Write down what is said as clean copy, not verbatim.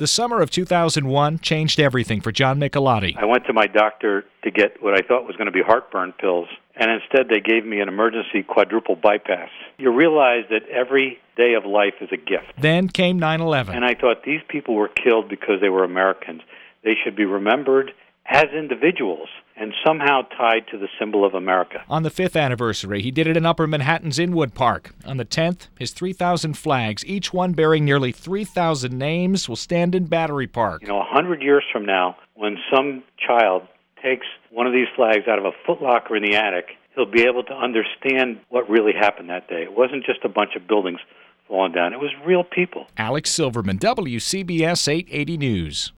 The summer of 2001 changed everything for John Michelotti. I went to my doctor to get what I thought was going to be heartburn pills, and instead they gave me an emergency quadruple bypass. You realize that every day of life is a gift. Then came 9/11. And I thought these people were killed because they were Americans. They should be remembered as individuals and somehow tied to the symbol of America. On the 5th anniversary, he did it in Upper Manhattan's Inwood Park. On the 10th, his 3,000 flags, each one bearing nearly 3,000 names, will stand in Battery Park. 100 years from now, when some child takes one of these flags out of a footlocker in the attic, he'll be able to understand what really happened that day. It wasn't just a bunch of buildings falling down. It was real people. Alex Silverman, WCBS 880 News.